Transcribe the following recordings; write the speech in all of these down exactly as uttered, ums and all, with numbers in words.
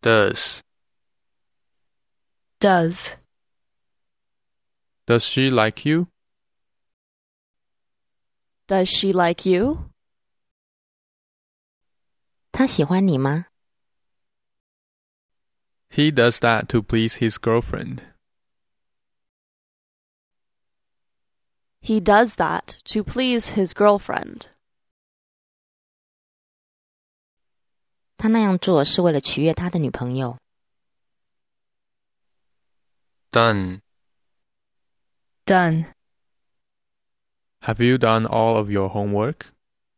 Does. Does. Does she like you? Does she like you? 他喜欢你吗？ He does that to please his girlfriend. He does that to please his girlfriend. 他那样做是为了取悦他的女朋友。 Done. Done. Have you done all of your homework?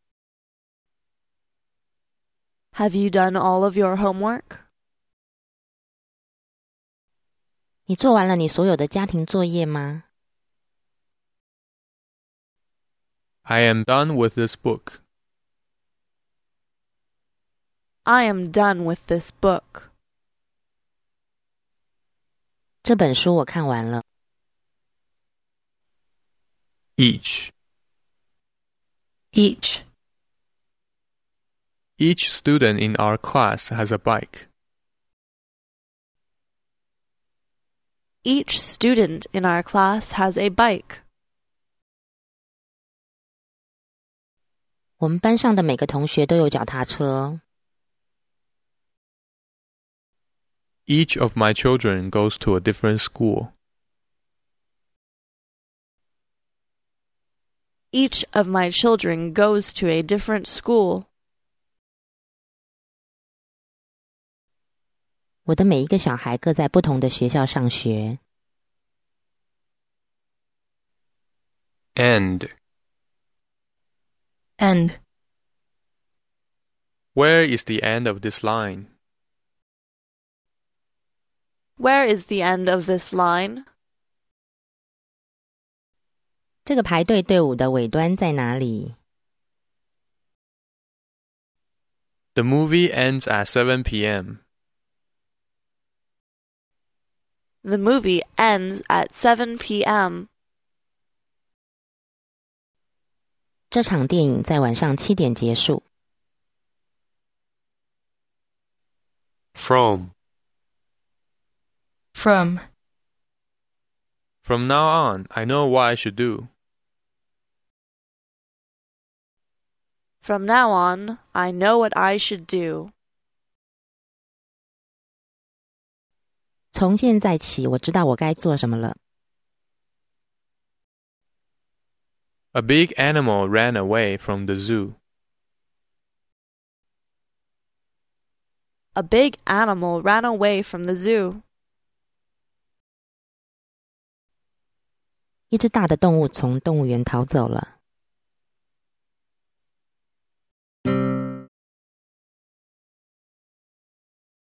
Have you done all of your homework? 你做完了你所有的家庭作业吗？ I am done with this book. I am done with this book. 这本书我看完了。 Each. Each. Each student in our class has a bike. Each student in our class has a bike. 我们班上的每个同学都有脚踏车。 Each of my children goes to a different school. Each of my children goes to a different school. 我的每一个小孩各在不同的学校上学。 End. End. Where is the end of this line? Where is the end of this line? 这个排队队伍的尾端在哪里？ The movie ends at seven p.m. The movie ends at seven p.m. 这场电影在晚上七点结束。 From. From. From now on, I know what I should do. From now on, I know what I should do. 从现在起，我知道我该做什么了。 A big animal ran away from the zoo. A big animal ran away from the zoo. 一只大的动物从动物园逃走了。